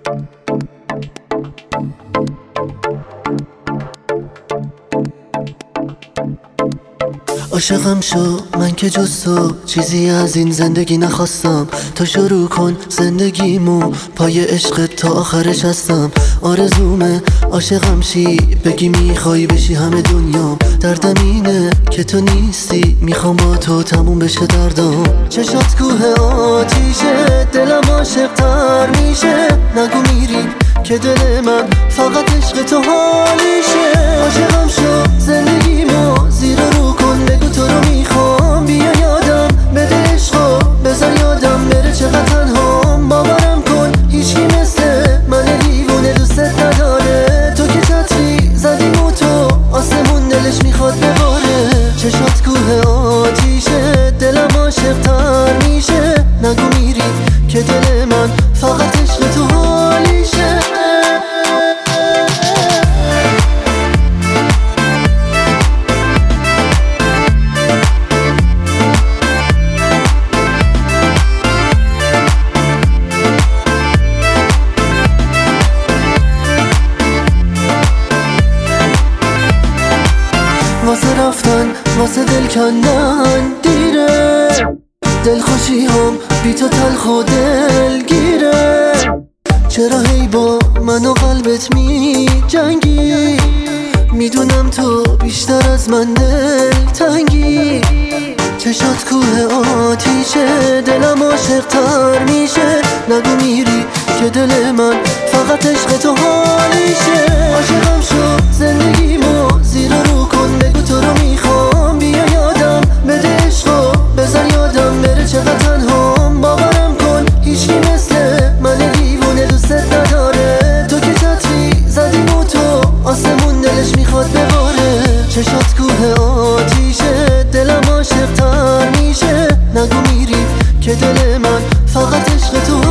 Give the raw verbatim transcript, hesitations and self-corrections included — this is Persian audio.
عاشقم شو من که جز تو چیزی از این زندگی نخواستم. تو شروع کن زندگیمو پای عشق تا آخرش هستم. آرزومه عاشقم شی بگی میخوای بشی همه دنیام. دردم اینه که تو نیستی میخوام با تو تموم بشه دردام. چشات کوه آتیشه دلم عاشق تر میشه. نگو میری که دل من فقط عشق تو حالیشه. عاشقم شو زندگیمو زیر رو کن بگو تو رو میخوام. بیا یادم بده عشقو بذار یادم بره چقدر تنهام. باورم کن هیچکی مثل من دیوونه دوست نداره. تو که چتری زدیم و تو آسمون دلش میخواد بباره. چشات کوه آتیشه دلم عاشق تر میشه. نگو میری که دل من فقط عشق تو حالیشه. واسه رفتن واسه دل کندن دیره. دلخوشی هم بی تو تلخ و دلگیره. چرا هی با من و قلبت می جنگی؟ میدونم تو بیشتر از من دل تنگی. چشات کوه آتیشه دلم عاشق تر میشه. نگو میری که دل من فقط عشق تو حالیشه. عاشقم شو زندگیمو زیر رو کن بگو تو رو میخوام. بیا یادم بده عشقو بذار یادم بره چقدر تنهام. باورم کن هیچکی مثل من دیوونه دوست نداره. تو که چتری زدیم و تو آسمون دلش میخواد بباره. چشات کوه آتیشه دلم عاشق تر میشه. نگو میری که دل من فقط عشق تو